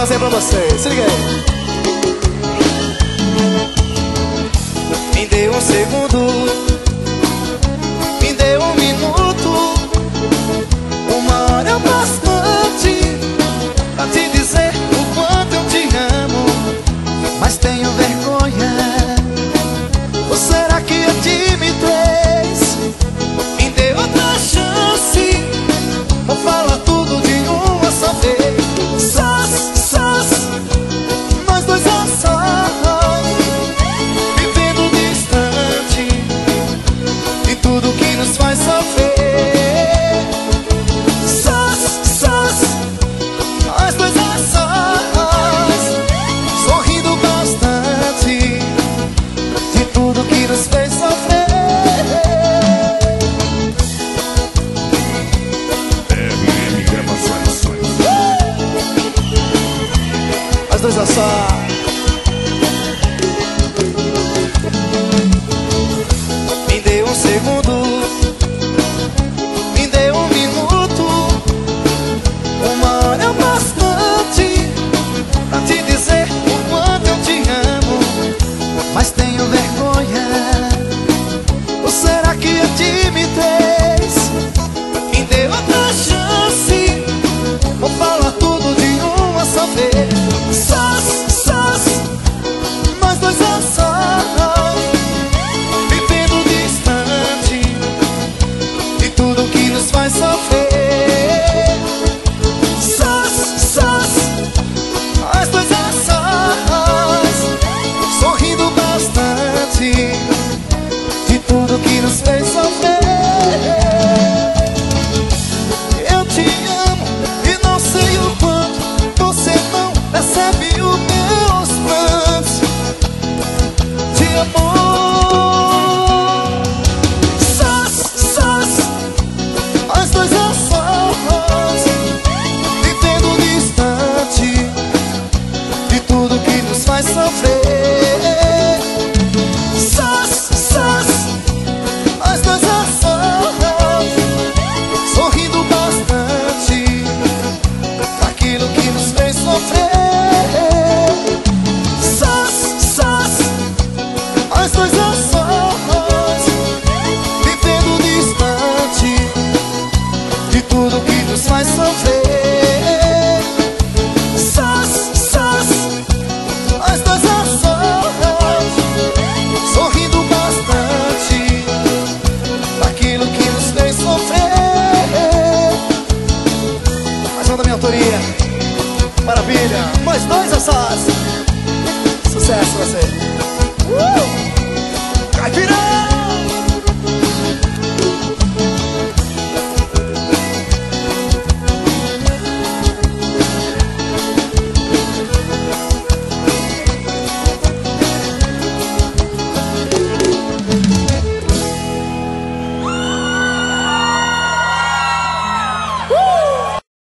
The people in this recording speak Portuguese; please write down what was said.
prazer pra vocês. Se liga aí. Me dê um segundo, me dê um minuto, uma hora é o bastante pra te dizer o quanto eu te amo, mas tenho vergonha. Ou será que é timidez? Me dê outra chance, ou fala tudo de uma só vez. Sós, nós dois a sós, vivendo distante de tudo que nos faz sofrer. Sós, nós dois a sós, sorrindo bastante de tudo que nos fez sofrer. RM Gravações. Nós dois a só. Me dê um segundo, me dê um minuto, uma hora é o bastante pra te dizer o quanto eu te amo, mas tenho vergonha. Ou será que é timidez? Me dê outra chance, ou fala tudo de uma só vez. Sós, nós dois a sós, vivendo distante de tudo que nos faz sofrer. Sós, nós dois a sós, sorrindo bastante de tudo que nos fez sofrer. Eu te amo e não sei o quanto você não percebe os meus prantos de amor. Sós, nós dois a sós, vivendo distante de tudo que nos faz sofrer. Sós, nós dois a sós, sorrindo bastante daquilo que nos fez sofrer. Sós, nós dois a sós, vivendo distante de tudo que nos faz sofrer. Sós, nós dois a sós, sorrindo bastante daquilo que nos fez sofrer. Mais uma da minha autoria. Maravilha. Nós dois a sós. Sucesso pra você. Caipira!